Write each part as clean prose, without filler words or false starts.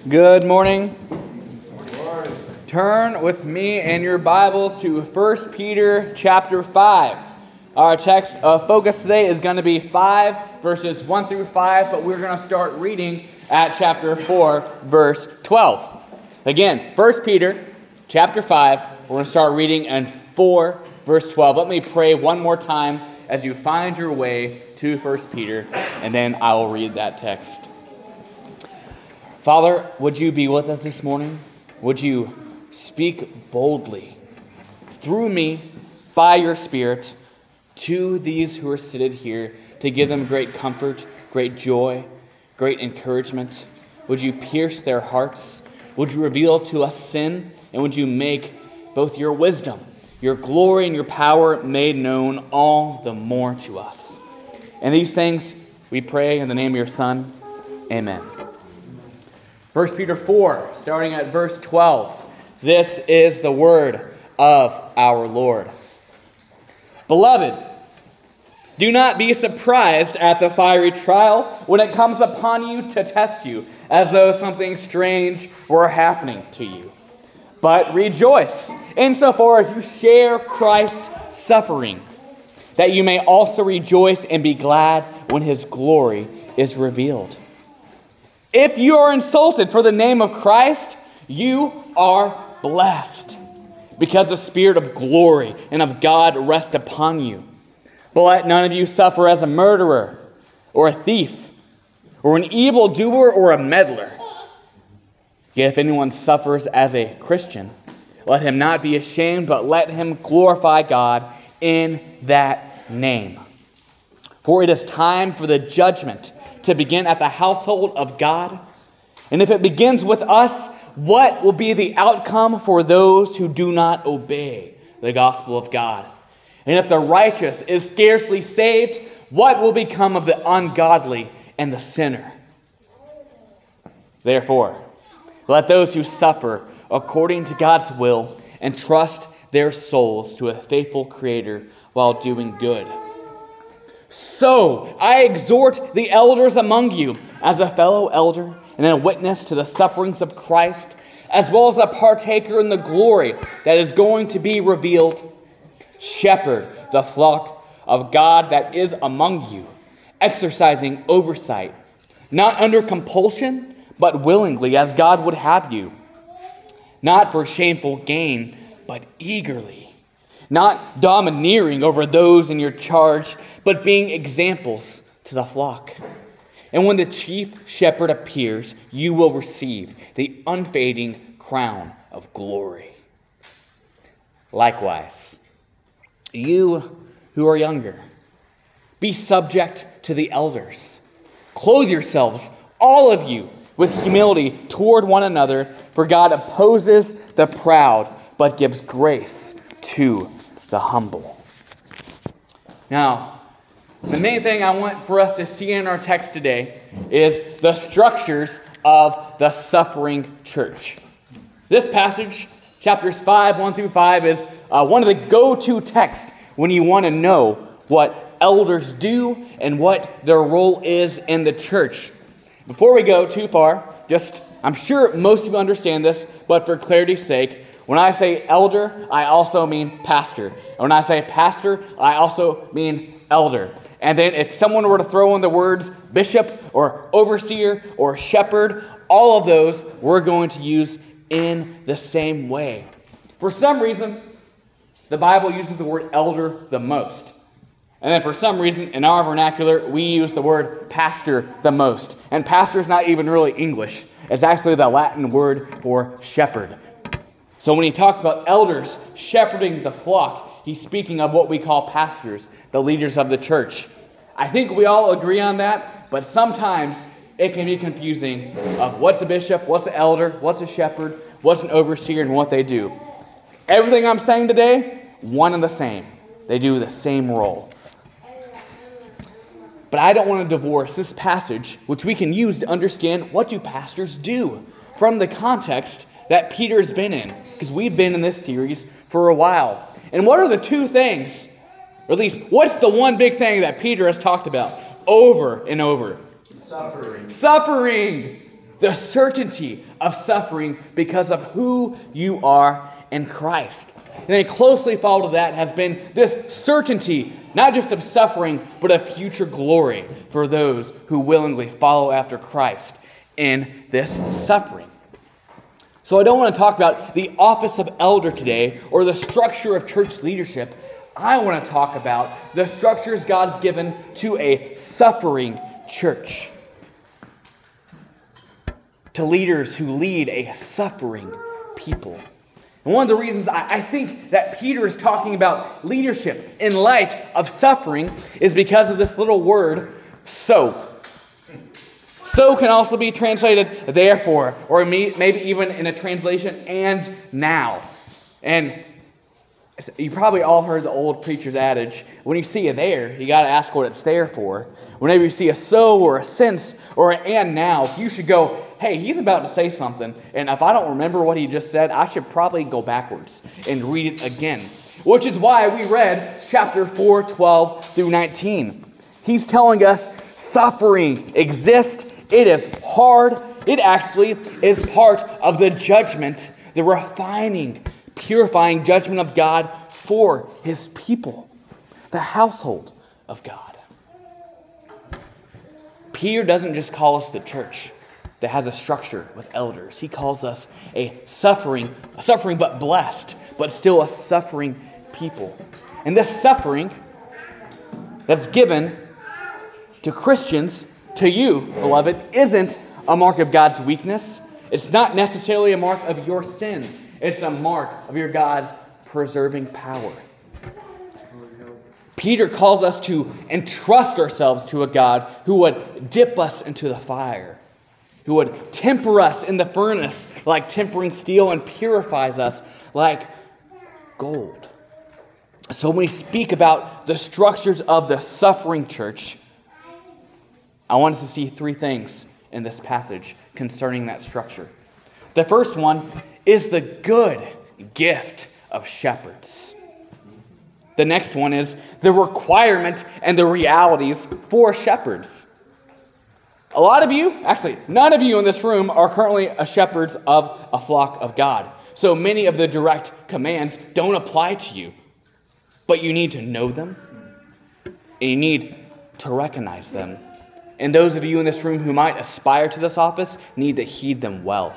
Good morning. Turn with me and your Bibles to 1 Peter chapter 5. Our text of focus today is going to be 5 verses 1 through 5, but we're going to start reading at chapter 4, verse 12. Again, 1 Peter chapter 5, we're going to start reading in 4, verse 12. Let me pray one more time as you find your way to 1 Peter, and then I will read that text. Father, would you be with us this morning? Would you speak boldly through me by your Spirit to these who are seated here to give them great comfort, great joy, great encouragement? Would you pierce their hearts? Would you reveal to us sin? And would you make both your wisdom, your glory, and your power made known all the more to us? And these things we pray in the name of your Son. Amen. 1 Peter 4, starting at verse 12. This is the word of our Lord. Beloved, do not be surprised at the fiery trial when it comes upon you to test you, as though something strange were happening to you. But rejoice insofar as you share Christ's suffering, that you may also rejoice and be glad when his glory is revealed. If you are insulted for the name of Christ, you are blessed, because the Spirit of glory and of God rests upon you. But let none of you suffer as a murderer, or a thief, or an evildoer, or a meddler. Yet if anyone suffers as a Christian, let him not be ashamed, but let him glorify God in that name. For it is time for the judgment to begin at the household of God. And if it begins with us, what will be the outcome for those who do not obey the gospel of God? And if the righteous is scarcely saved, what will become of the ungodly and the sinner? Therefore, let those who suffer according to God's will entrust their souls to a faithful Creator while doing good. So I exhort the elders among you as a fellow elder and a witness to the sufferings of Christ, as well as a partaker in the glory that is going to be revealed. Shepherd the flock of God that is among you, exercising oversight, not under compulsion, but willingly, as God would have you, not for shameful gain, but eagerly, not domineering over those in your charge, but being examples to the flock. And when the chief shepherd appears, you will receive the unfading crown of glory. Likewise, you who are younger, be subject to the elders. Clothe yourselves, all of you, with humility toward one another, for God opposes the proud, but gives grace to the humble. Now, the main thing I want for us to see in our text today is the structures of the suffering church. This passage, chapters 5, 1 through 5, is one of the go-to texts when you want to know what elders do and what their role is in the church. Before we go too far, I'm sure most of you understand this, but for clarity's sake, when I say elder, I also mean pastor. And when I say pastor, I also mean elder. And then if someone were to throw in the words bishop or overseer or shepherd, all of those we're going to use in the same way. For some reason, the Bible uses the word elder the most. And then for some reason, in our vernacular, we use the word pastor the most. And pastor is not even really English. It's actually the Latin word for shepherd. So when he talks about elders shepherding the flock, he's speaking of what we call pastors, the leaders of the church. I think we all agree on that, but sometimes it can be confusing of what's a bishop, what's an elder, what's a shepherd, what's an overseer, and what they do. Everything I'm saying today, one and the same. They do the same role. But I don't want to divorce this passage, which we can use to understand what do pastors do, from the context that Peter's been in, because we've been in this series for a while. And what are the two things, or at least what's the one big thing that Peter has talked about over and over? Suffering. The certainty of suffering because of who you are in Christ. And then closely followed to that has been this certainty, not just of suffering, but of future glory for those who willingly follow after Christ in this suffering. So I don't want to talk about the office of elder today or the structure of church leadership. I want to talk about the structures God's given to a suffering church. To leaders who lead a suffering people. And one of the reasons I think that Peter is talking about leadership in light of suffering is because of this little word, so. So can also be translated therefore, or maybe even in a translation, and now. And you probably all heard the old preacher's adage, when you see a there, you got to ask what it's there for. Whenever you see a so or a since or an and now, you should go, hey, he's about to say something, and if I don't remember what he just said, I should probably go backwards and read it again. Which is why we read chapter 4, 12 through 19. He's telling us suffering exists. It is hard. It actually is part of the judgment, the refining, purifying judgment of God for his people, the household of God. Peter doesn't just call us the church that has a structure with elders. He calls us a suffering but blessed, but still a suffering people. And this suffering that's given to Christians, to you, beloved, isn't a mark of God's weakness. It's not necessarily a mark of your sin. It's a mark of your God's preserving power. Peter calls us to entrust ourselves to a God who would dip us into the fire, who would temper us in the furnace like tempering steel and purifies us like gold. So when we speak about the structures of the suffering church, I want us to see three things in this passage concerning that structure. The first one is the good gift of shepherds. The next one is the requirement and the realities for shepherds. A lot of you, actually none of you in this room, are currently shepherds of a flock of God. So many of the direct commands don't apply to you. But you need to know them, and you need to recognize them. And those of you in this room who might aspire to this office need to heed them well.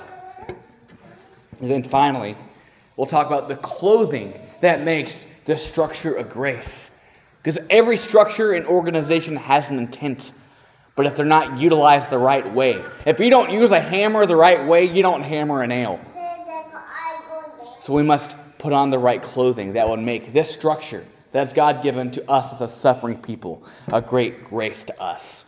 And then finally, we'll talk about the clothing that makes the structure of grace. Because every structure and organization has an intent. But if they're not utilized the right way, if you don't use a hammer the right way, you don't hammer a nail. So we must put on the right clothing that would make this structure that's God given to us as a suffering people a great grace to us.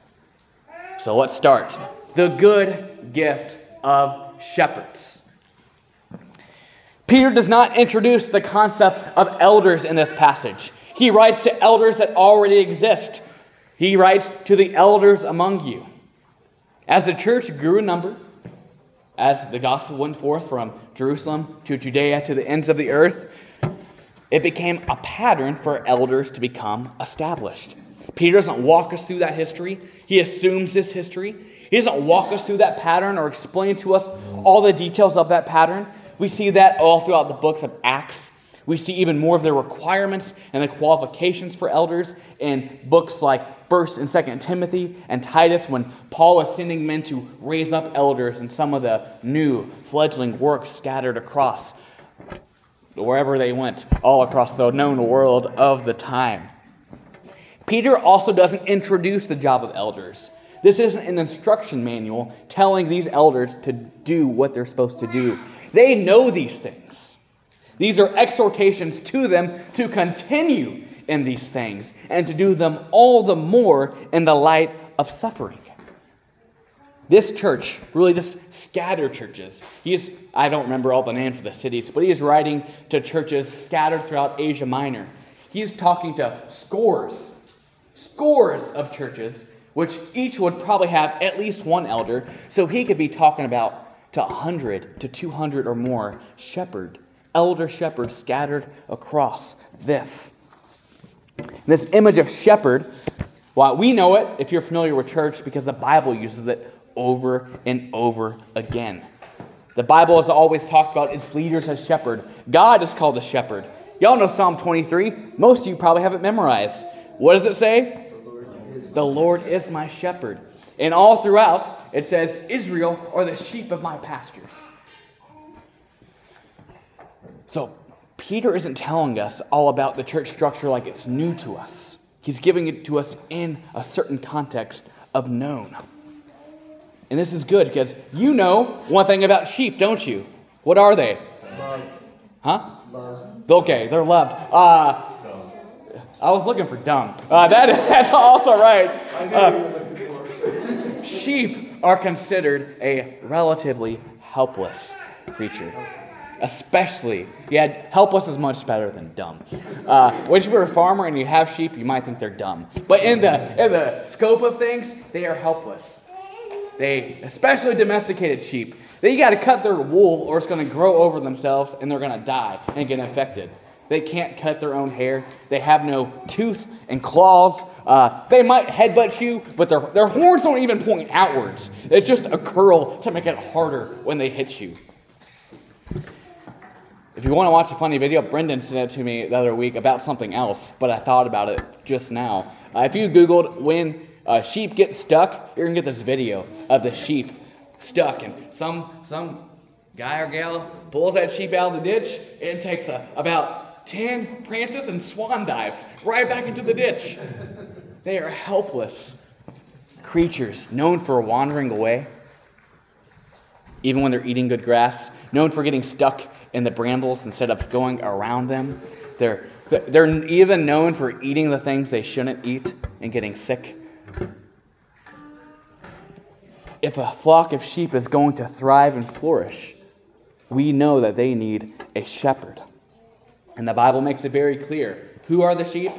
So let's start. The good gift of shepherds. Peter does not introduce the concept of elders in this passage. He writes to elders that already exist. He writes to the elders among you. As the church grew in number, as the gospel went forth from Jerusalem to Judea to the ends of the earth, it became a pattern for elders to become established. Peter doesn't walk us through that history. He assumes this history. He doesn't walk us through that pattern or explain to us all the details of that pattern. We see that all throughout the books of Acts. We see even more of the requirements and the qualifications for elders in books like 1st and 2nd Timothy and Titus, when Paul is sending men to raise up elders in some of the new fledgling works scattered across wherever they went, all across the known world of the time. Peter also doesn't introduce the job of elders. This isn't an instruction manual telling these elders to do what they're supposed to do. They know these things. These are exhortations to them to continue in these things and to do them all the more in the light of suffering. This church, really this scattered churches, I don't remember all the names of the cities, but he is writing to churches scattered throughout Asia Minor. He's talking to scores of churches, which each would probably have at least one elder, so he could be talking about to 100 to 200 or more elder shepherds scattered across this. This image of shepherd, well, we know it if you're familiar with church because the Bible uses it over and over again. The Bible has always talked about its leaders as shepherd. God is called a shepherd. Y'all know Psalm 23. Most of you probably have it memorized. What does it say? The Lord is my shepherd. And all throughout, it says, Israel are the sheep of my pastures. So, Peter isn't telling us all about the church structure like it's new to us. He's giving it to us in a certain context of known. And this is good because you know one thing about sheep, don't you? What are they? Love. Huh? Love. Okay, they're loved. I was looking for dumb. That's also right. I know you were looking for. Sheep are considered a relatively helpless creature. Especially, helpless is much better than dumb. When you're a farmer and you have sheep, you might think they're dumb. But in the scope of things, they are helpless. Especially domesticated sheep, you got to cut their wool or it's going to grow over themselves and they're going to die and get infected. They can't cut their own hair. They have no tooth and claws. They might headbutt you, but their horns don't even point outwards. It's just a curl to make it harder when they hit you. If you want to watch a funny video, Brendan sent it to me the other week about something else, but I thought about it just now. If you Googled when sheep get stuck, you're going to get this video of the sheep stuck, and some guy or gal pulls that sheep out of the ditch and takes about 10 prances and swan dives right back into the ditch. They are helpless creatures, known for wandering away, even when they're eating good grass, known for getting stuck in the brambles instead of going around them. They're even known for eating the things they shouldn't eat and getting sick. If a flock of sheep is going to thrive and flourish, we know that they need a shepherd. And the Bible makes it very clear. Who are the sheep?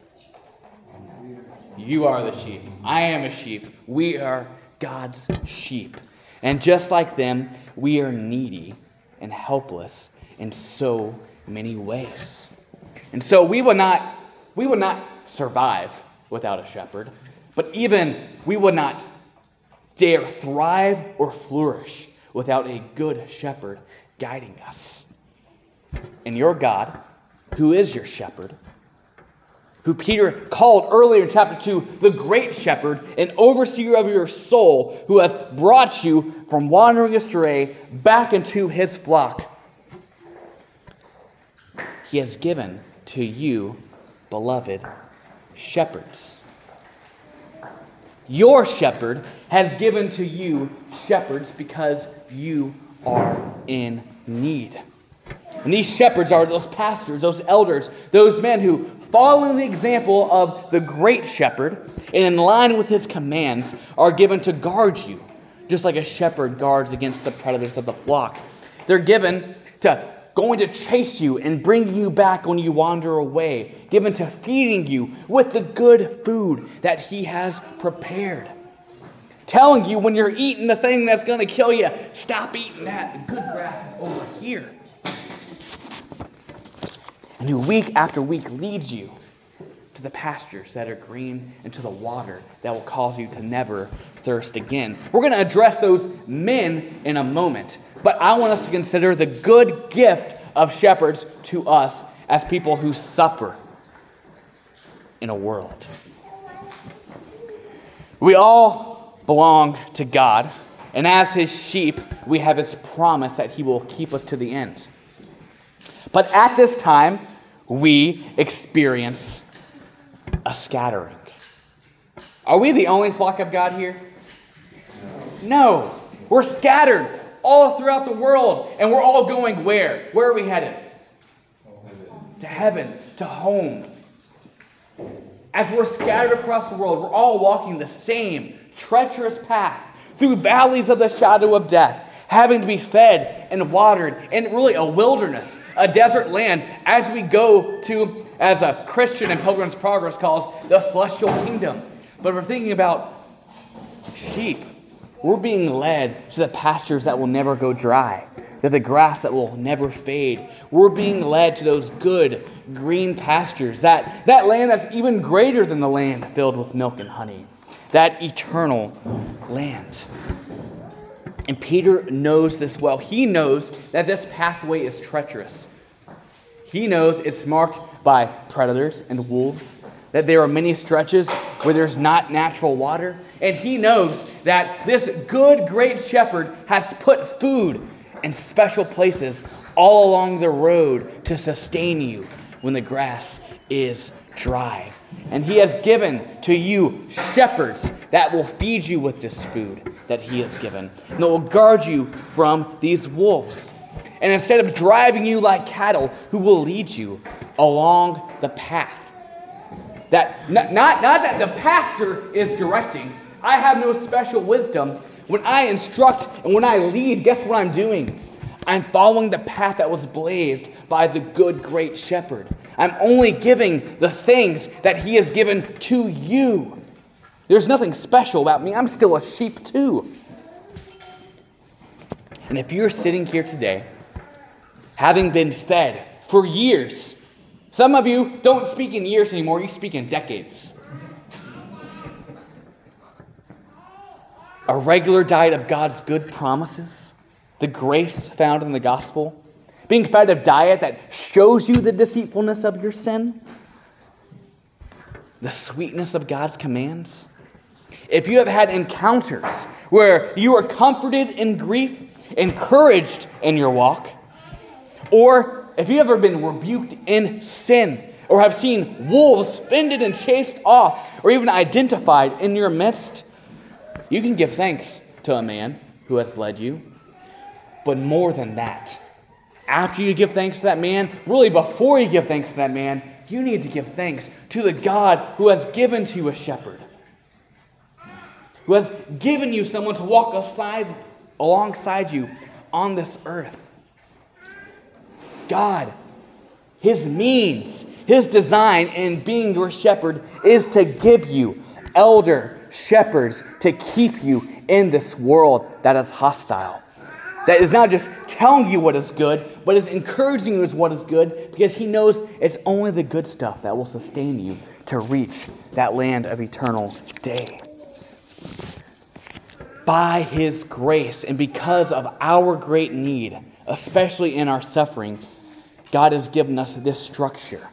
You are the sheep. I am a sheep. We are God's sheep. And just like them, we are needy and helpless in so many ways. And so we would not survive without a shepherd, but even we would not dare thrive or flourish without a good shepherd guiding us. And your God, who is your shepherd, who Peter called earlier in chapter 2 the great shepherd, an overseer of your soul, who has brought you from wandering astray back into his flock. He has given to you, beloved, shepherds. Your shepherd has given to you shepherds because you are in need. And these shepherds are those pastors, those elders, those men who, following the example of the great shepherd and in line with his commands, are given to guard you, just like a shepherd guards against the predators of the flock. They're given to going to chase you and bring you back when you wander away, given to feeding you with the good food that he has prepared. Telling you when you're eating the thing that's going to kill you, stop eating that. The good grass is over here. And who week after week leads you to the pastures that are green and to the water that will cause you to never thirst again. We're going to address those men in a moment, but I want us to consider the good gift of shepherds to us as people who suffer in a world. We all belong to God, and as his sheep, we have his promise that he will keep us to the end. But at this time, we experience a scattering. Are we the only flock of God here? No. We're scattered all throughout the world. And we're all going where? Where are we headed? To heaven, to home. As we're scattered across the world, we're all walking the same treacherous path through valleys of the shadow of death, having to be fed and watered in really a wilderness, a desert land, as we go to, as a Christian in Pilgrim's Progress calls, the celestial kingdom. But we're thinking about sheep. We're being led to the pastures that will never go dry, to the grass that will never fade. We're being led to those good green pastures, that land that's even greater than the land filled with milk and honey. that eternal land. And Peter knows this well. He knows that this pathway is treacherous. He knows it's marked by predators and wolves, that there are many stretches where there's not natural water. And he knows that this good, great shepherd has put food in special places all along the road to sustain you when the grass is dry. And he has given to you shepherds that will feed you with this food that he has given, and that will guard you from these wolves. And instead of driving you like cattle, who will lead you along the path. That not that the pastor is directing. I have no special wisdom. When I instruct and when I lead, guess what I'm doing? I'm following the path that was blazed by the good, great shepherd. I'm only giving the things that he has given to you. There's nothing special about me. I'm still a sheep too. And if you're sitting here today, having been fed for years, some of you don't speak in years anymore, you speak in decades. A regular diet of God's good promises, the grace found in the gospel, being fed a diet that shows you the deceitfulness of your sin, the sweetness of God's commands. If you have had encounters where you are comforted in grief, encouraged in your walk, or if you have ever been rebuked in sin, or have seen wolves fended and chased off, or even identified in your midst, you can give thanks to a man who has led you. But more than that, after you give thanks to that man, really before you give thanks to that man, you need to give thanks to the God who has given to you a shepherd, who has given you someone to walk alongside you on this earth. God, his means, his design in being your shepherd is to give you elder shepherds to keep you in this world that is hostile. That is not just telling you what is good, but is encouraging you as what is good, because he knows it's only the good stuff that will sustain you to reach that land of eternal day. By his grace and because of our great need, especially in our suffering, God has given us this structure.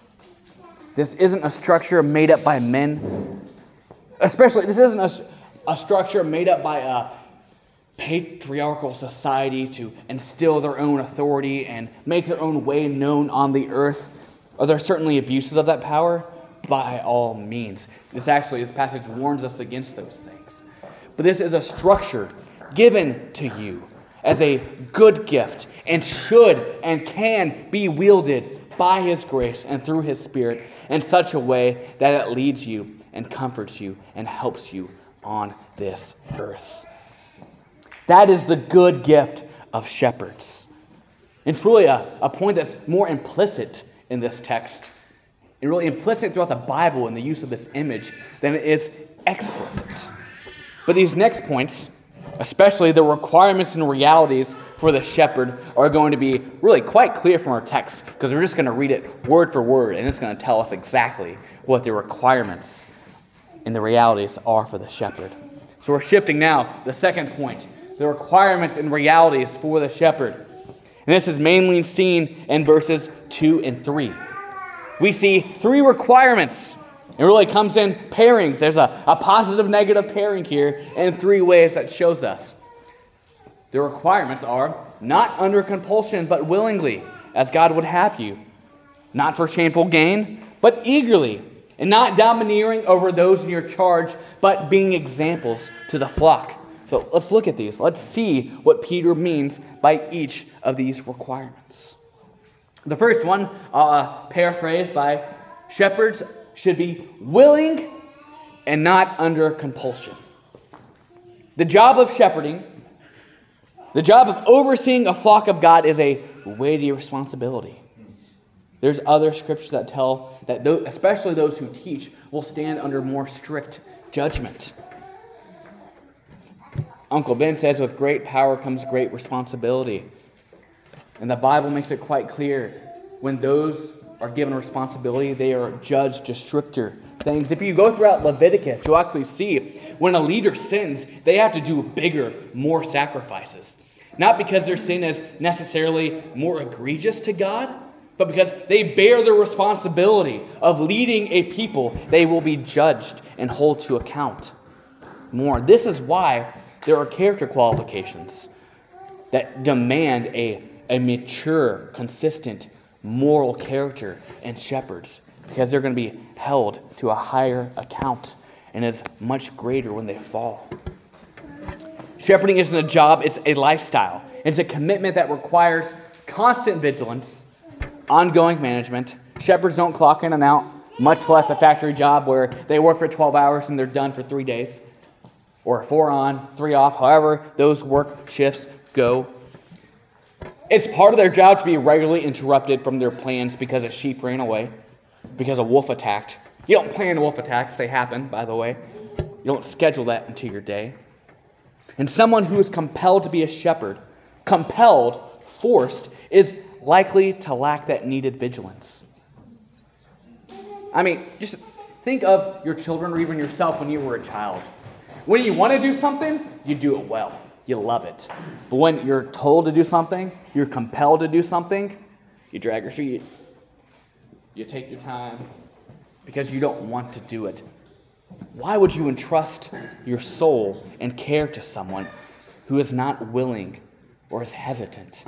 This isn't a structure made up by men. Especially, this isn't a structure made up by a patriarchal society to instill their own authority and make their own way known on the earth. Are there certainly abuses of that power? By all means. This passage warns us against those things. But this is a structure given to you as a good gift and should and can be wielded by his grace and through his Spirit in such a way that it leads you and comforts you and helps you on this earth. That is the good gift of shepherds. It's really a point that's more implicit in this text, and really implicit throughout the Bible in the use of this image than it is explicit. But these next points, especially the requirements and realities for the shepherd, are going to be really quite clear from our text, because we're just going to read it word for word, and it's going to tell us exactly what the requirements and the realities are for the shepherd. So we're shifting now, the second point, the requirements and realities for the shepherd. And this is mainly seen in verses 2 and 3. We see three requirements. It really comes in pairings. There's a positive, negative pairing here in three ways that shows us. The requirements are not under compulsion, but willingly, as God would have you. Not for shameful gain, but eagerly. And not domineering over those in your charge, but being examples to the flock. So let's look at these. Let's see what Peter means by each of these requirements. The first one, paraphrased by shepherds, should be willing and not under compulsion. The job of shepherding, the job of overseeing a flock of God is a weighty responsibility. There's other scriptures that tell that, especially those who teach, will stand under more strict judgment. Uncle Ben says, with great power comes great responsibility. And the Bible makes it quite clear, when those are given responsibility, they are judged to stricter things. If you go throughout Leviticus, you'll actually see when a leader sins, they have to do bigger, more sacrifices. Not because their sin is necessarily more egregious to God, but because they bear the responsibility of leading a people they will be judged and hold to account more. This is why there are character qualifications that demand a mature, consistent, moral character in shepherds, because they're going to be held to a higher account and is much greater when they fall. Shepherding isn't a job, it's a lifestyle. It's a commitment that requires constant vigilance, ongoing management. Shepherds don't clock in and out, much less a factory job where they work for 12 hours and they're done for 3 days. Or 4 on, 3 off, however those work shifts go. It's part of their job to be regularly interrupted from their plans because a sheep ran away, because a wolf attacked. You don't plan wolf attacks, they happen, by the way. You don't schedule that into your day. And someone who is compelled to be a shepherd, forced, is likely to lack that needed vigilance. I mean, just think of your children or even yourself when you were a child. When you want to do something, you do it well. You love it. But when you're told to do something, you're compelled to do something, you drag your feet. You take your time because you don't want to do it. Why would you entrust your soul and care to someone who is not willing or is hesitant?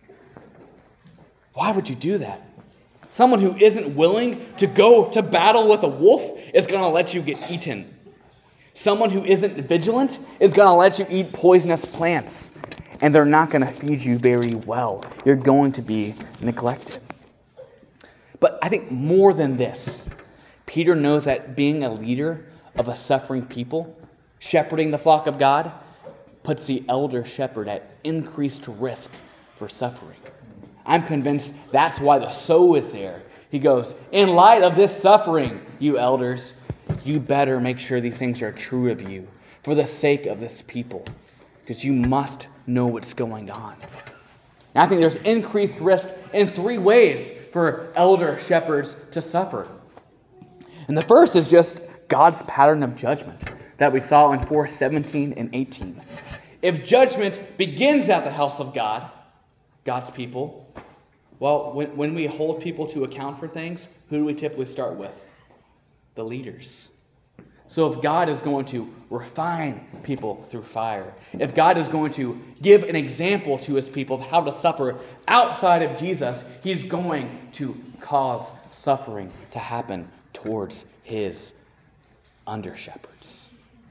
Why would you do that? Someone who isn't willing to go to battle with a wolf is going to let you get eaten. Someone who isn't vigilant is going to let you eat poisonous plants, and they're not going to feed you very well. You're going to be neglected. But I think more than this, Peter knows that being a leader of a suffering people, shepherding the flock of God, puts the elder shepherd at increased risk for suffering. I'm convinced that's why the so is there. He goes, in light of this suffering, you elders, you better make sure these things are true of you for the sake of this people, because you must know what's going on. And I think there's increased risk in 3 ways for elder shepherds to suffer. And the first is just God's pattern of judgment that we saw in 4:17 and 18. If judgment begins at the house of God, God's people, well, when we hold people to account for things, who do we typically start with? The leaders. So if God is going to refine people through fire, if God is going to give an example to his people of how to suffer outside of Jesus, he's going to cause suffering to happen towards his under-shepherds.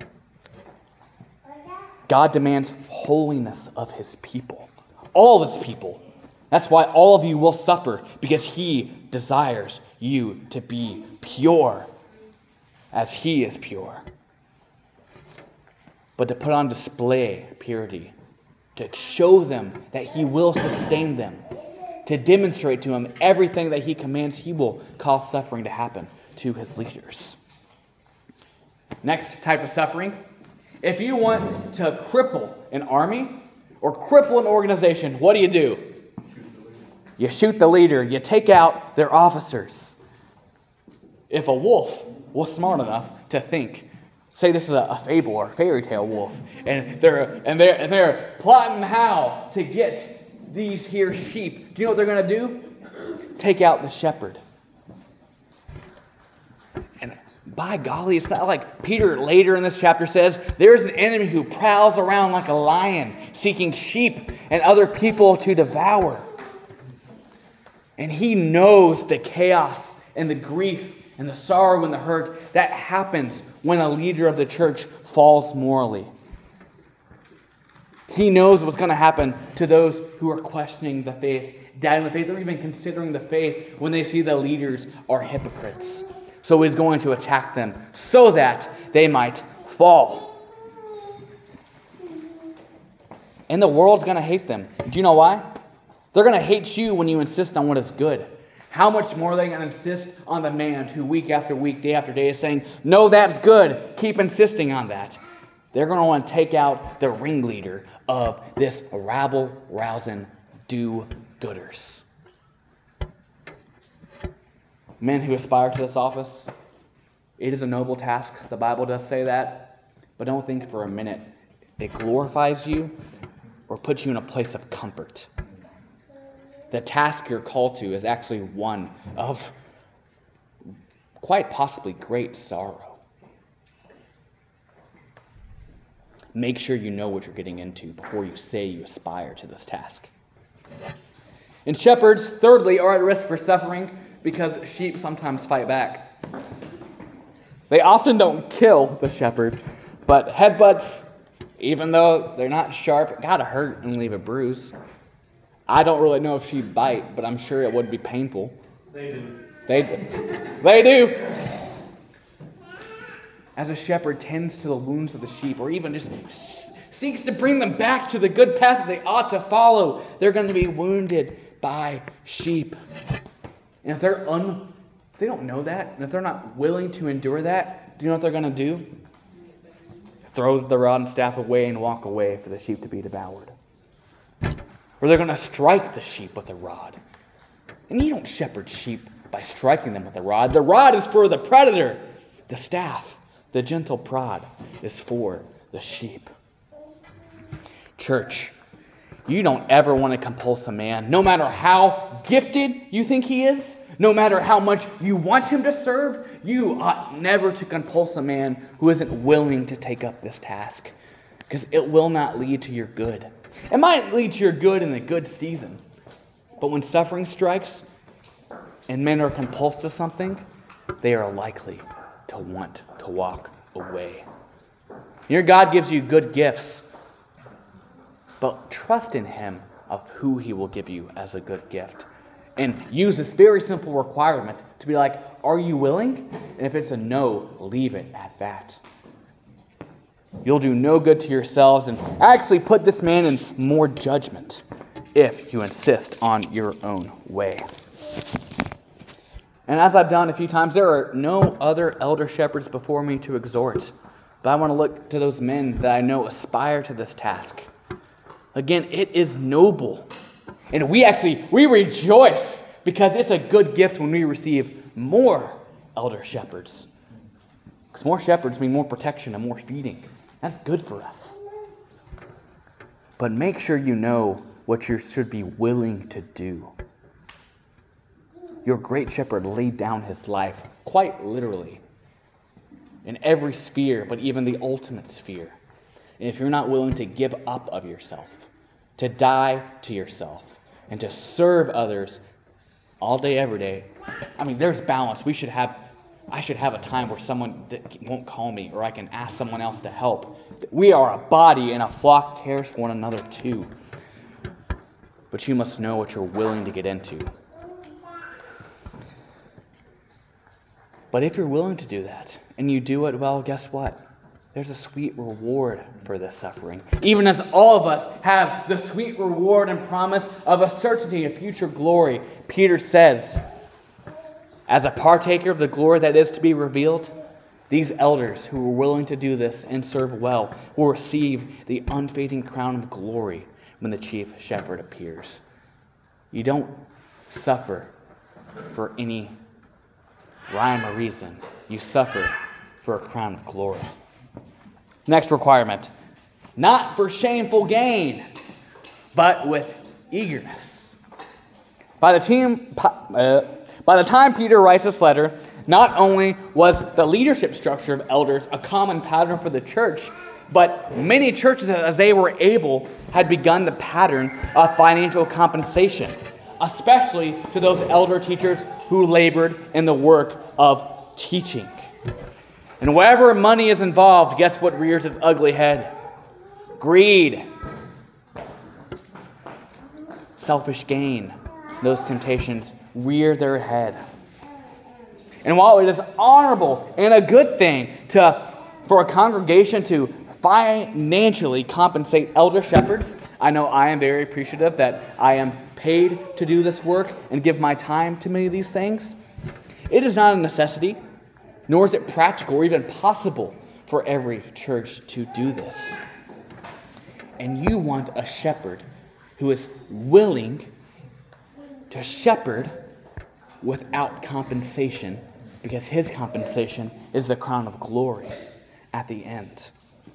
God demands holiness of his people, all of his people. That's why all of you will suffer, because he desires you to be pure as he is pure. But to put on display purity, to show them that he will sustain them, to demonstrate to them everything that he commands, he will cause suffering to happen to his leaders. Next type of suffering, if you want to cripple an army or cripple an organization, what do? You shoot the leader. You take out their officers. If a wolf was smart enough to think, say this is a fable or a fairy tale wolf, and they're plotting how to get these here sheep, do you know what they're going to do? Take out the shepherd. And by golly, it's not like Peter later in this chapter says, there's an enemy who prowls around like a lion, seeking sheep and other people to devour. And he knows the chaos and the grief and the sorrow and the hurt that happens when a leader of the church falls morally. He knows what's going to happen to those who are questioning the faith, doubting the faith, or even considering the faith when they see the leaders are hypocrites. So he's going to attack them so that they might fall. And the world's going to hate them. Do you know why? They're going to hate you when you insist on what is good. How much more are they going to insist on the man who week after week, day after day is saying, no, that's good. Keep insisting on that. They're going to want to take out the ringleader of this rabble-rousing do-gooders. Men who aspire to this office, It is a noble task. The Bible does say that. But don't think for a minute it glorifies you or puts you in a place of comfort. The task you're called to is actually one of quite possibly great sorrow. Make sure you know what you're getting into before you say you aspire to this task. And shepherds, thirdly, are at risk for suffering because sheep sometimes fight back. They often don't kill the shepherd, but headbutts, even though they're not sharp, gotta hurt and leave a bruise. I don't really know if sheep bite, but I'm sure it would be painful. They do. They do. As a shepherd tends to the wounds of the sheep, or even just seeks to bring them back to the good path that they ought to follow, they're going to be wounded by sheep. And if they don't know that, and if they're not willing to endure that, do you know what they're going to do? Throw the rod and staff away and walk away for the sheep to be devoured. Or they're going to strike the sheep with a rod. And you don't shepherd sheep by striking them with a rod. The rod is for the predator. The staff, the gentle prod, is for the sheep. Church, you don't ever want to compulse a man, no matter how gifted you think he is, no matter how much you want him to serve, you ought never to compulse a man who isn't willing to take up this task, because it will not lead to your good. It might lead to your good in a good season, but when suffering strikes and men are compulsed to something, they are likely to want to walk away. Your God gives you good gifts, but trust in him of who he will give you as a good gift. And use this very simple requirement to be like, are you willing? And if it's a no, leave it at that. You'll do no good to yourselves and actually put this man in more judgment if you insist on your own way. And as I've done a few times, there are no other elder shepherds before me to exhort. But I want to look to those men that I know aspire to this task. Again, it is noble. And we rejoice because it's a good gift when we receive more elder shepherds. Because more shepherds mean more protection and more feeding. That's good for us. But make sure you know what you should be willing to do. Your great shepherd laid down his life, quite literally, in every sphere, but even the ultimate sphere. And if you're not willing to give up of yourself, to die to yourself, and to serve others all day, every day, there's balance. I should have a time where someone won't call me, or I can ask someone else to help. We are a body, and a flock cares for one another too. But you must know what you're willing to get into. But if you're willing to do that, and you do it well, guess what? There's a sweet reward for this suffering. Even as all of us have the sweet reward and promise of a certainty of future glory, Peter says, as a partaker of the glory that is to be revealed, these elders who are willing to do this and serve well will receive the unfading crown of glory when the chief shepherd appears. You don't suffer for any rhyme or reason. You suffer for a crown of glory. Next requirement, not for shameful gain, but with eagerness. By the time Peter writes this letter, not only was the leadership structure of elders a common pattern for the church, but many churches, as they were able, had begun the pattern of financial compensation, especially to those elder teachers who labored in the work of teaching. And wherever money is involved, guess what rears its ugly head? Greed. Selfish gain. Those temptations rear their head. And while it is honorable and a good thing for a congregation to financially compensate elder shepherds, I know I am very appreciative that I am paid to do this work and give my time to many of these things. It is not a necessity, nor is it practical or even possible for every church to do this. And you want a shepherd who is willing to shepherd without compensation because his compensation is the crown of glory at the end.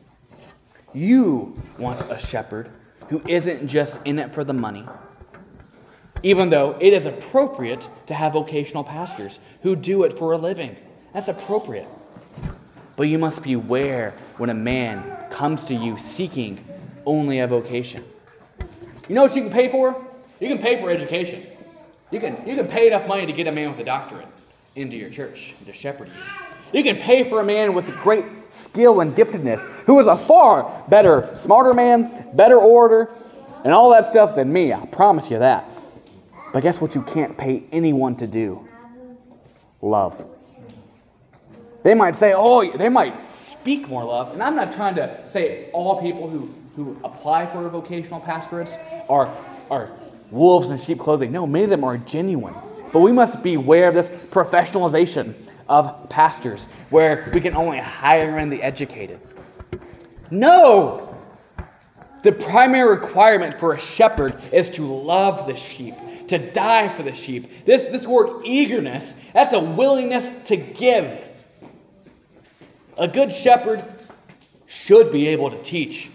You want a shepherd who isn't just in it for the money, even though it is appropriate to have vocational pastors who do it for a living. That's appropriate. But you must beware when a man comes to you seeking only a vocation. You know what you can pay for? You can pay for education. You can pay enough money to get a man with a doctorate into your church, to shepherd you. You can pay for a man with great skill and giftedness who is a far better, smarter man, better orator, and all that stuff than me. I promise you that. But guess what you can't pay anyone to do? Love. They might say, they might speak more love. And I'm not trying to say all people who apply for vocational pastorates are wolves in sheep clothing. No, many of them are genuine. But we must beware of this professionalization of pastors where we can only hire in the educated. No! The primary requirement for a shepherd is to love the sheep, to die for the sheep. This word eagerness, that's a willingness to give. A good shepherd should be able to teach.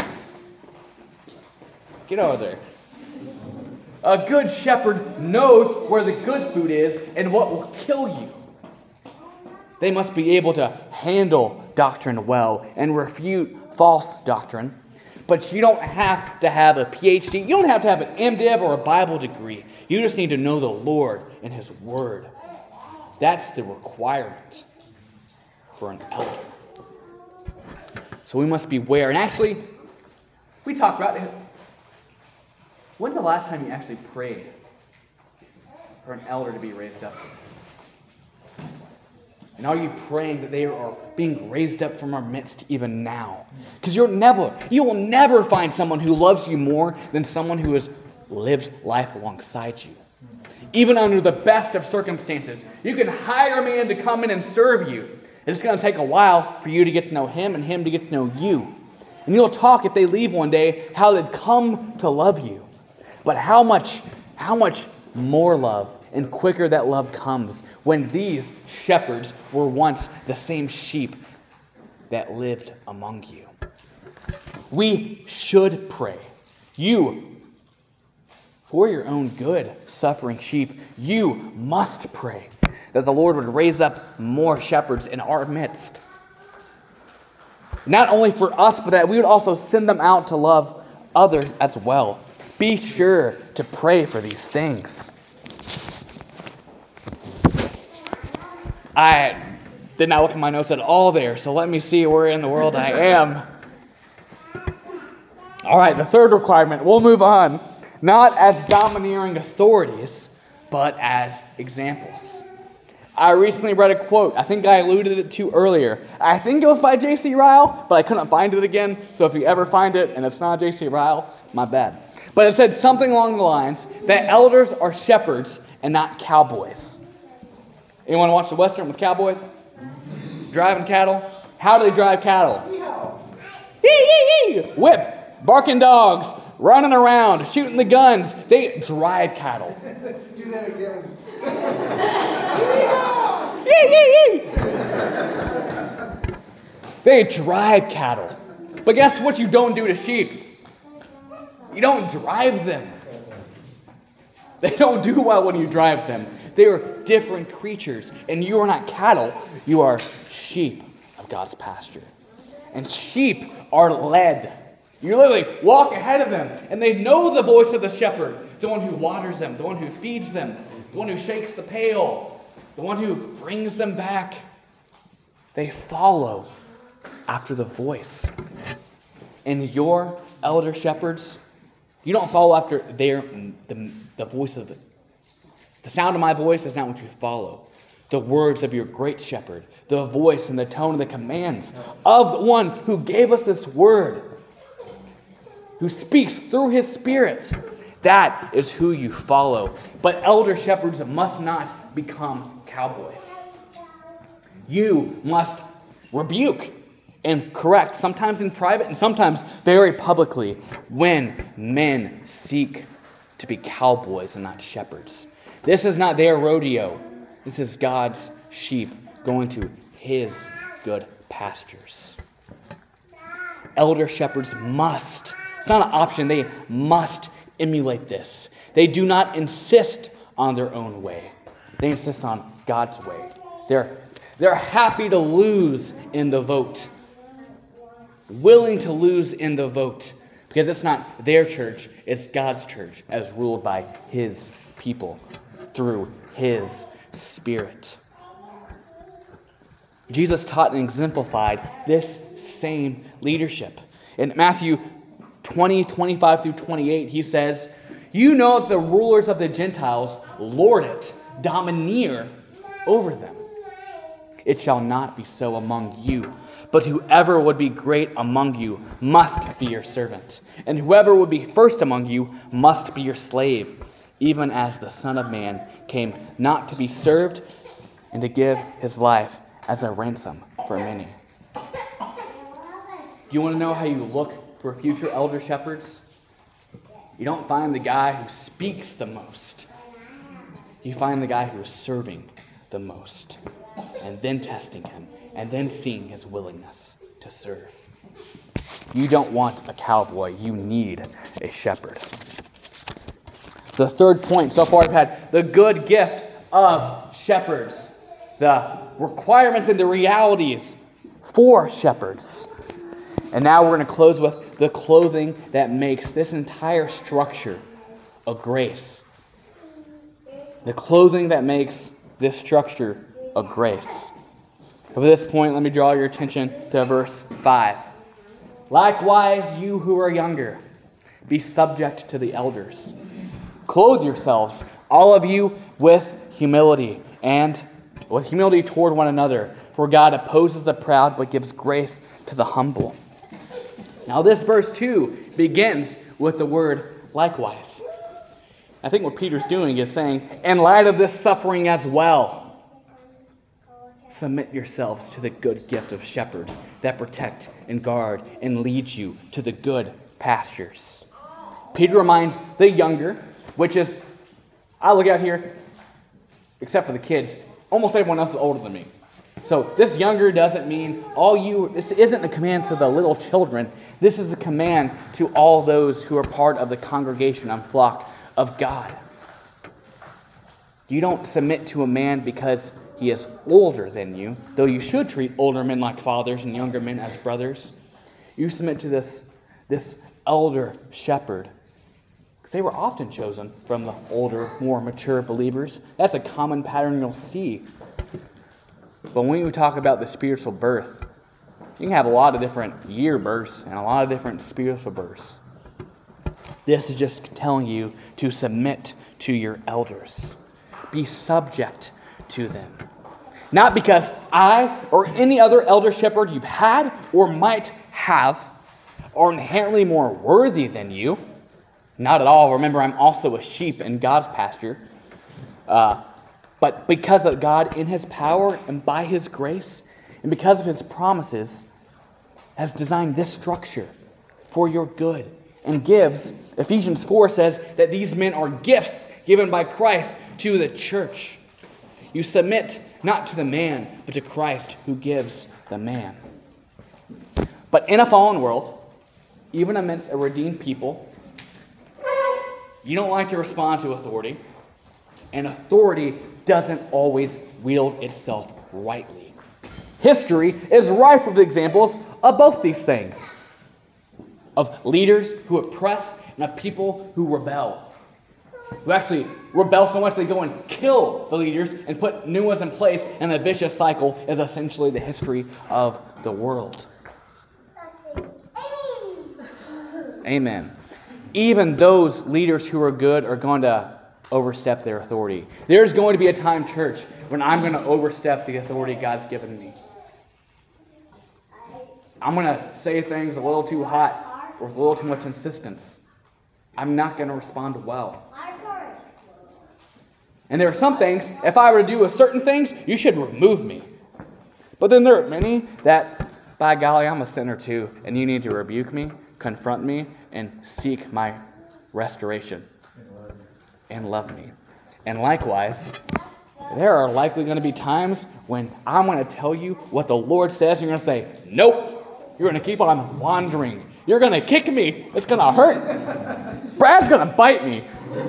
Get over there. A good shepherd knows where the good food is and what will kill you. They must be able to handle doctrine well and refute false doctrine. But you don't have to have a PhD. You don't have to have an MDiv or a Bible degree. You just need to know the Lord and His Word. That's the requirement for an elder. So we must beware. And actually, we talk about it. When's the last time you actually prayed for an elder to be raised up? And are you praying that they are being raised up from our midst even now? Because you will never find someone who loves you more than someone who has lived life alongside you. Even under the best of circumstances, you can hire a man to come in and serve you. It's going to take a while for you to get to know him and him to get to know you. And you'll talk if they leave one day how they'd come to love you. But how much more love and quicker that love comes when these shepherds were once the same sheep that lived among you. We should pray. You, for your own good, suffering sheep, you must pray that the Lord would raise up more shepherds in our midst. Not only for us, but that we would also send them out to love others as well. Be sure to pray for these things. I did not look at my notes at all there, so let me see where in the world I am. All right, the third requirement, we'll move on. Not as domineering authorities, but as examples. I recently read a quote. I think I alluded it to earlier. I think it was by J.C. Ryle, but I couldn't find it again. So if you ever find it and it's not J.C. Ryle, my bad. But it said something along the lines that elders are shepherds and not cowboys. Anyone watch the Western with cowboys? Driving cattle? How do they drive cattle? Yee! Whip, barking dogs, running around, shooting the guns. They drive cattle. Do that again. They drive cattle. But guess what you don't do to sheep? You don't drive them. They don't do well when you drive them. They are different creatures. And you are not cattle. You are sheep of God's pasture. And sheep are led. You literally walk ahead of them. And they know the voice of the shepherd. The one who waters them. The one who feeds them. The one who shakes the pail. The one who brings them back. They follow after the voice. And your elder shepherds, you don't follow after the voice of the sound of my voice is not what you follow. The words of your great shepherd, the voice and the tone of the commands of the one who gave us this word, who speaks through his Spirit. That is who you follow. But elder shepherds must not become cowboys. You must rebuke and correct, sometimes in private and sometimes very publicly, when men seek to be cowboys and not shepherds. This is not their rodeo. This is God's sheep going to his good pastures. Elder shepherds must, it's not an option, they must emulate this. They do not insist on their own way. They insist on God's way. They're happy to lose in the vote. Willing to lose in the vote. Because it's not their church, it's God's church as ruled by his people through his Spirit. Jesus taught and exemplified this same leadership. In Matthew 20, 25 through 28, he says, "You know that the rulers of the Gentiles lord it, domineer over them. It shall not be so among you. But whoever would be great among you must be your servant. And whoever would be first among you must be your slave, even as the Son of Man came not to be served, and to give his life as a ransom for many." Do you want to know how you look for future elder shepherds? You don't find the guy who speaks the most. You find the guy who is serving the most, and then testing him, and then seeing his willingness to serve. You don't want a cowboy. You need a shepherd. The third point, so far I've had the good gift of shepherds, the requirements and the realities for shepherds. And now we're going to close with the clothing that makes this entire structure a grace. The clothing that makes this structure a grace. At this point, let me draw your attention to verse 5. "Likewise, you who are younger, be subject to the elders. Clothe yourselves, all of you, with humility, and with humility toward one another. For God opposes the proud, but gives grace to the humble." Now this verse 2 begins with the word likewise. I think what Peter's doing is saying, in light of this suffering as well, submit yourselves to the good gift of shepherds that protect and guard and lead you to the good pastures. Peter reminds the younger, which is, I look out here, except for the kids, almost everyone else is older than me. So this younger doesn't mean this isn't a command to the little children. This is a command to all those who are part of the congregation and flock of God. You don't submit to a man because he is older than you, though you should treat older men like fathers and younger men as brothers. You submit to this elder shepherd, because they were often chosen from the older, more mature believers. That's a common pattern you'll see. But when we talk about the spiritual birth, you can have a lot of different year births and a lot of different spiritual births. This is just telling you to submit to your elders. Be subject to them. Not because I or any other elder shepherd you've had or might have are inherently more worthy than you. Not at all. Remember, I'm also a sheep in God's pasture. But because of God in his power and by his grace and because of his promises has designed this structure for your good and gives, Ephesians 4 says that these men are gifts given by Christ to the church. You submit not to the man, but to Christ who gives the man. But in a fallen world, even amidst a redeemed people, you don't like to respond to authority, and authority doesn't always wield itself rightly. History is rife with examples of both these things. Of leaders who oppress and of people who rebel. Who actually rebel so much they go and kill the leaders and put new ones in place, and the vicious cycle is essentially the history of the world. Amen. Even those leaders who are good are going to overstep their authority. There's going to be a time, church, when I'm going to overstep the authority God's given me. I'm going to say things a little too hot or with a little too much insistence. I'm not going to respond well. And there are some things, if I were to do certain things, you should remove me. But then there are many that, by golly, I'm a sinner too, and you need to rebuke me, confront me, and seek my restoration. And love me. And likewise, there are likely going to be times when I'm going to tell you what the Lord says, and you're going to say, nope. You're going to keep on wandering. You're going to kick me. It's going to hurt. Brad's going to bite me.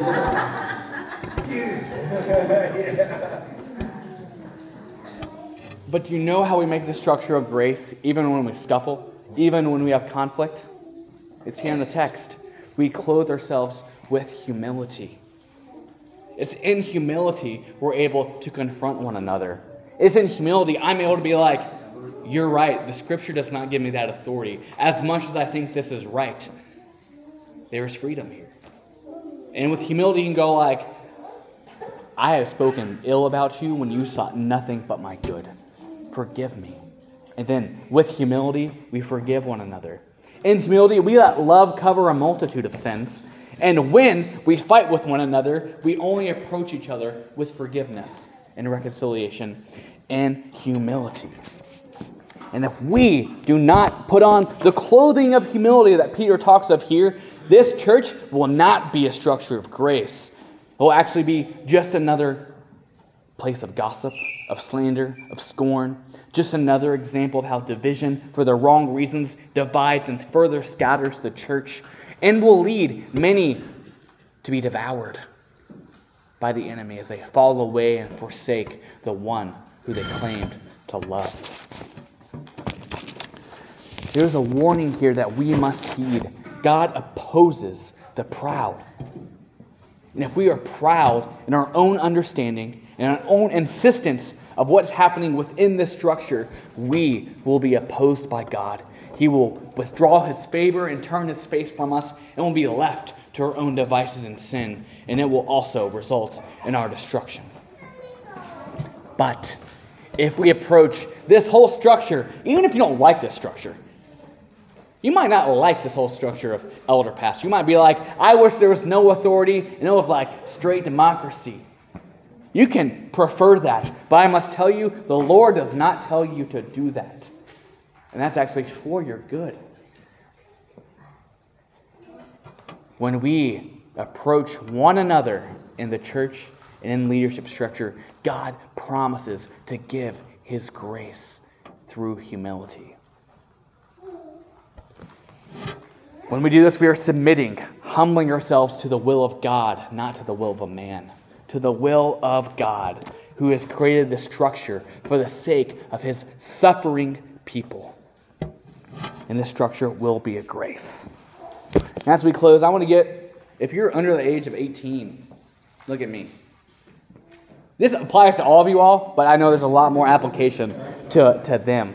But do you know how we make the structure of grace, even when we scuffle, even when we have conflict? It's here in the text. We clothe ourselves with humility. It's in humility we're able to confront one another. It's in humility I'm able to be like, you're right, the scripture does not give me that authority. As much as I think this is right, there is freedom here. And with humility you can go like, I have spoken ill about you when you sought nothing but my good. Forgive me. And then with humility, we forgive one another. In humility, we let love cover a multitude of sins. And when we fight with one another, we only approach each other with forgiveness and reconciliation and humility. And if we do not put on the clothing of humility that Peter talks of here, this church will not be a structure of grace. It will actually be just another place of gossip, of slander, of scorn. Just another example of how division for the wrong reasons divides and further scatters the church and will lead many to be devoured by the enemy as they fall away and forsake the one who they claimed to love. There's a warning here that we must heed. God opposes the proud. And if we are proud in our own understanding and our own insistence of what's happening within this structure, we will be opposed by God. He will withdraw his favor and turn his face from us, and will be left to our own devices and sin, and it will also result in our destruction. But if we approach this whole structure, even if you don't like this structure, you might not like this whole structure of elder pastor. You might be like, I wish there was no authority and it was like straight democracy. You can prefer that, but I must tell you, the Lord does not tell you to do that. And that's actually for your good. When we approach one another in the church and in leadership structure, God promises to give his grace through humility. When we do this, we are submitting, humbling ourselves to the will of God, not to the will of a man. To the will of God, who has created this structure for the sake of his suffering people. And this structure will be a grace. And as we close, I want to get, if you're under the age of 18, look at me. This applies to all of you all, but I know there's a lot more application to them.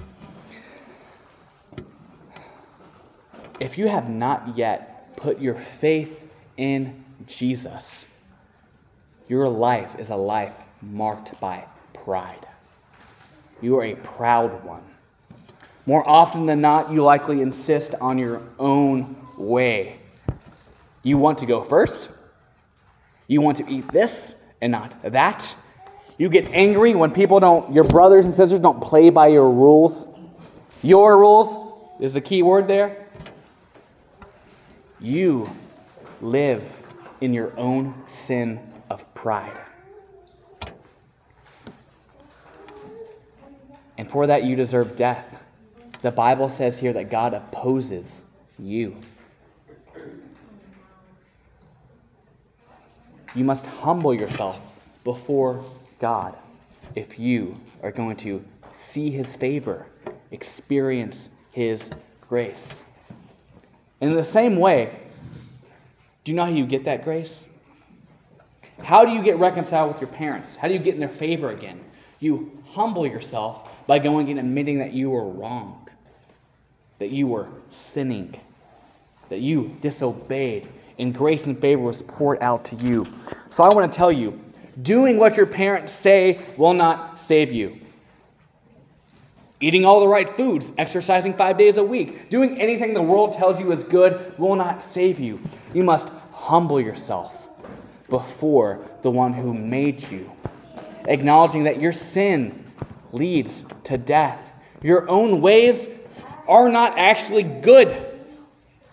If you have not yet put your faith in Jesus, your life is a life marked by pride. You are a proud one. More often than not, you likely insist on your own way. You want to go first. You want to eat this and not that. You get angry when your brothers and sisters don't play by your rules. Your rules is the key word there. You live in your own sin of pride. And for that you deserve death. The Bible says here that God opposes you. You must humble yourself before God if you are going to see his favor, experience his grace. In the same way, do you know how you get that grace? How do you get reconciled with your parents? How do you get in their favor again? You humble yourself by going and admitting that you were wrong, that you were sinning, that you disobeyed, and grace and favor was poured out to you. So I want to tell you, doing what your parents say will not save you. Eating all the right foods, exercising 5 days a week, doing anything the world tells you is good will not save you. You must humble yourself before the one who made you, acknowledging that your sin leads to death. Your own ways are not actually good.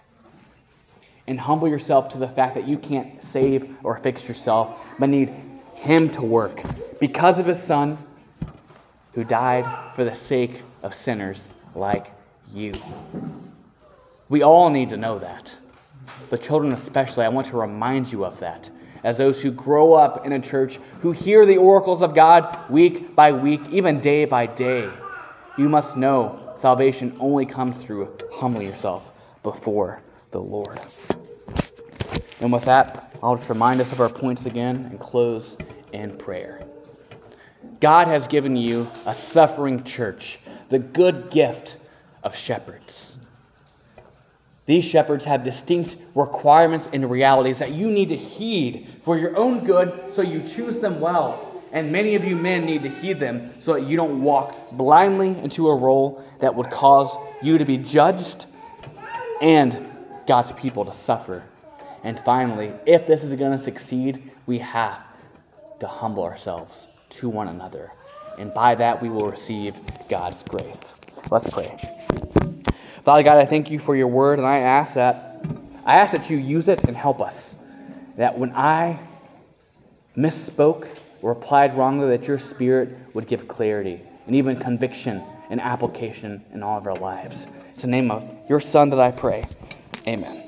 And humble yourself to the fact that you can't save or fix yourself, but need Him to work because of His Son who died for the sake of sinners like you. We all need to know that. The children especially, I want to remind you of that. As those who grow up in a church, who hear the oracles of God week by week, even day by day, you must know salvation only comes through humbling yourself before the Lord. And with that, I'll just remind us of our points again and close in prayer. God has given you a suffering church, the good gift of shepherds. These shepherds have distinct requirements and realities that you need to heed for your own good so you choose them well. And many of you men need to heed them so that you don't walk blindly into a role that would cause you to be judged and God's people to suffer. And finally, if this is going to succeed, we have to humble ourselves to one another. And by that, we will receive God's grace. Let's pray. Father God, I thank you for your word, and I ask that you use it and help us. That when I misspoke or replied wrongly, that your Spirit would give clarity and even conviction and application in all of our lives. It's the name of your Son that I pray. Amen.